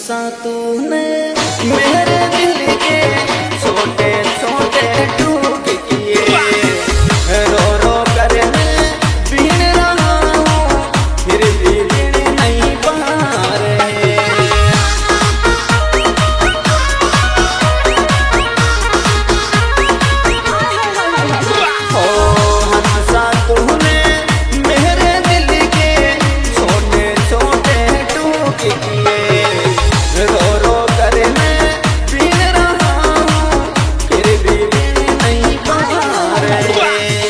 सा तूने मेरे दिल के छोटे छोटे टूक किए, रो रो कर मैं बीन रहा हूँ फिर भी बीन नहीं पा रहे। ओ हंसा तूने मेरे दिल के छोटे छोटे टूक किए, रो रो कर मैं बीन रहा हूँ फिर भी बीन नहीं पा रहे।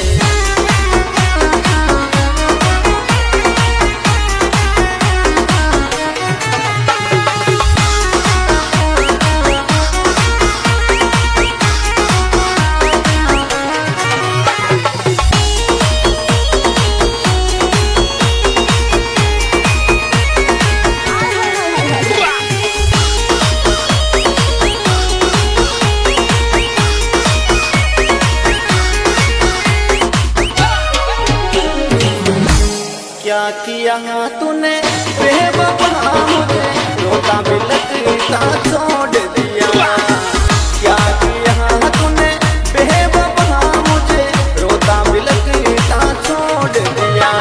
क्या किया तूने बेवफा मुझे रोता बिलखता छोड़ दिया, क्या किया तूने बेवफा मुझे रोता बिलखता छोड़ दिया।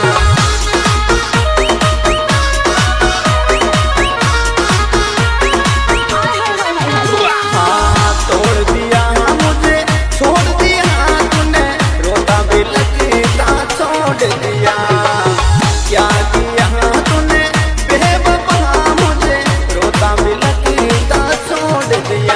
हाँ तोड़ दिया मुझे छोड़ दिया तूने रोता बिलखता छोड़ दिया, क्या किया तूने बेवफा मुझे रोता बिलखता छोड़ दिया।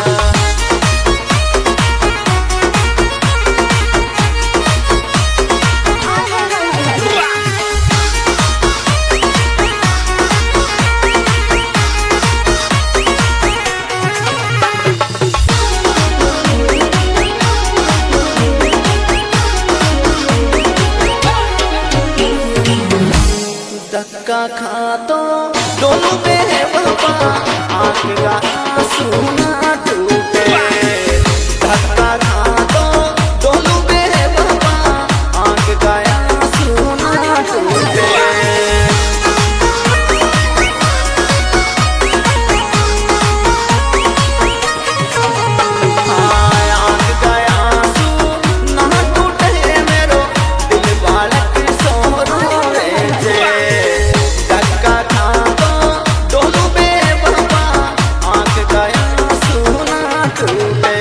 धक्का खा तो दोनों बेवफा आँख का आंसू ना टूटे, धक्का खा तो दोनों बेवफा आँख का आंसू ना टूटे। आँख का आंसू ना टूटे मेरो दिल बालक सो रोए थे, धक्का खा तो दोनों बेवफा आँख का आंसू ना टूटे।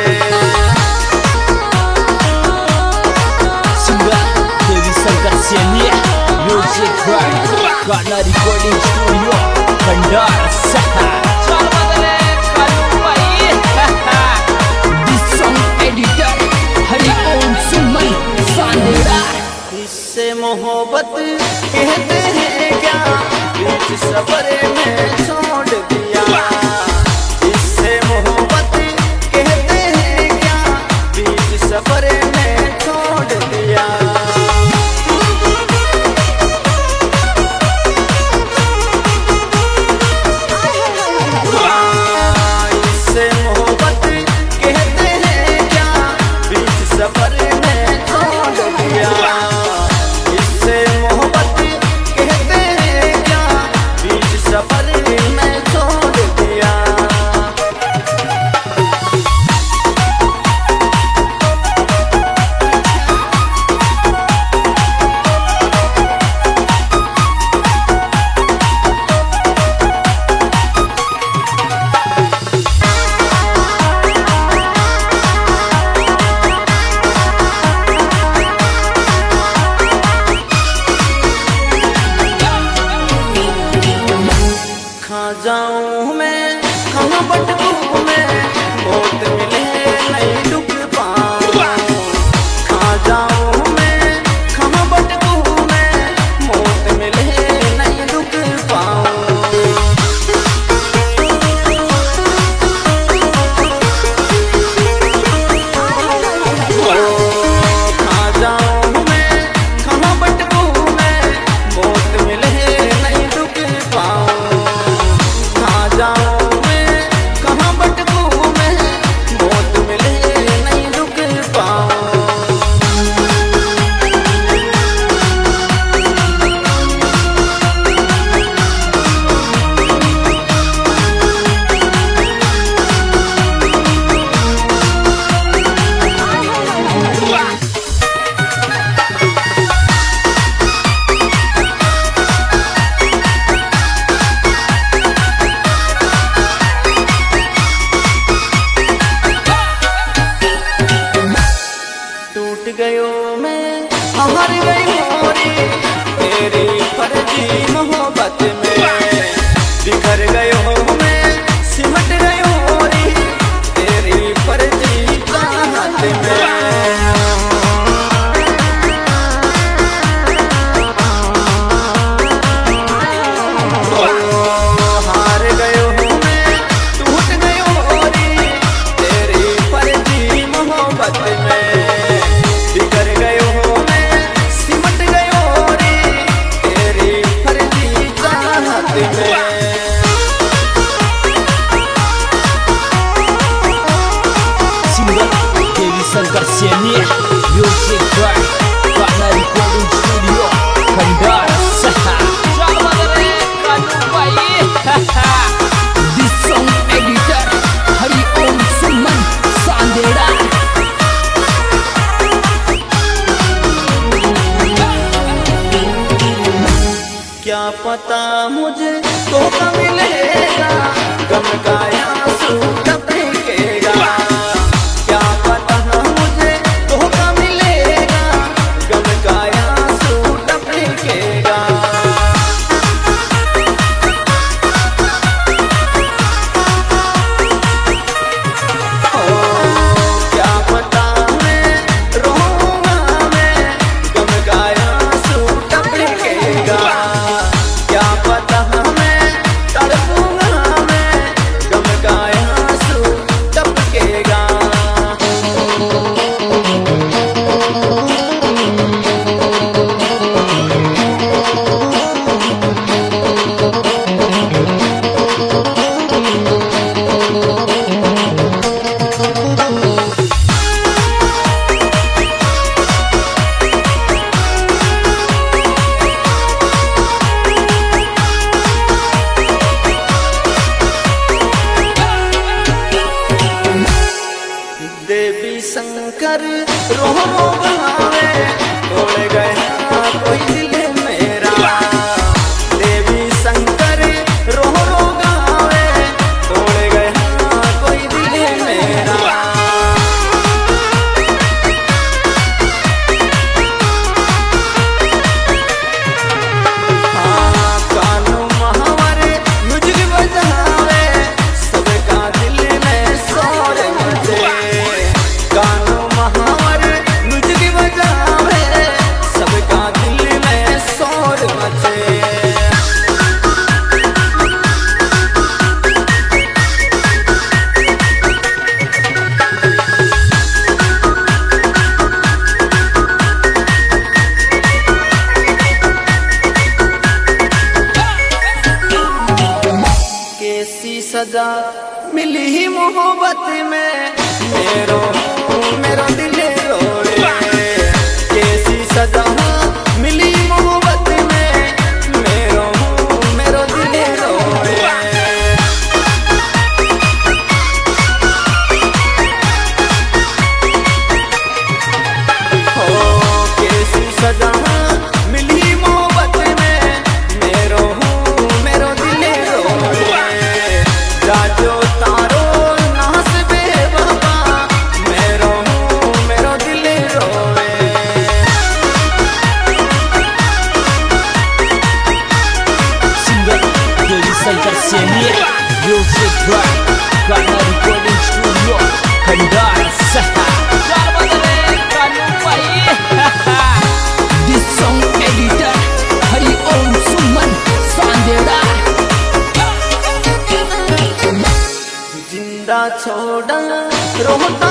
Simbah Dewi Sangkar Siania Music Right Karena Recording Studio Bandar Saha Salvatale Kalupai This song editor Hari Om Suman Sandera। इससे मोहब्बत कहते हैं क्या बीच सफर में छोड़ दिया, इससे मोहब्बत कहते हैं क्या बीच सफर में छोड़ दिया। इससे मोहब्बत कहते हैं क्या बीच सफर में छोड़ दिया, इससे मोहब्बत कहते हैं क्या बीच सफर में छोड़ दिया। कहाँ जाऊँ मैं कहाँ भटकूँ मैं मौत मिले नहीं डूब पाऊँ, कहाँ जाऊँ मैं कहाँ भटकूँ मैं मौत मिले नहीं डूब पाऊँ। कहाँ जाऊँ मैं कहाँ भटकूँ मैं मौत मिले नहीं डूब पाऊँ, कहाँ मोहब्बत में बिखर गयो मैं सिमट गयो रे तेरी फर्जी चाहत में। हार गयो मैं टूट गयो रे तेरी फर्जी मोहब्बत में बिखर गयो मैं सिमट गयो रे तेरी फर्जी चाहत में। Sangkar Seni Music Track Karena Recording Studio Kendal Saha Coba dari Kanu Bayi This song editor Hari Om Suman Sandera क्या पता मुझे धोखा मिलेगा गम का आंसू टपकेगा। क्या पता मुझे धोखा मिलेगा गम का आंसू टपकेगा। क्या पता मैं रोऊंगा मैं गम का आंसू टपकेगा। क्या पता मैं तड़पूंगा मैं गम का आंसू टपकेगा। देवी शंकर रो रो बहावे तोड़ गया कोई दिल मेरा। देवी शंकर रो रो गावे तोड़ गया कोई दिल मेरा। हाँ कानू महावरे मुझे बजावे सबका दिल में शोर मचे। कानू महावर मुझे बजावे सबका दिल में शोर मचे। कैसी सजा मिली ही मोहब्बत में मेरो दिल रोए। कैसी सजा मिली मोहब्बत में मेरो दिल रोए। हो कैसी सजा मिली मोहब्बत में मेरो दिल रोए। राजो तारो नास बे बाबा मेरो दिल रोए। Singer Dewi Sangkar Seni Music Track Karena Recording Studio Kendal Saha Coba dari Kanu Bayi This song editor Hari Om Suman Sandera जिंदा छोड़ा रोता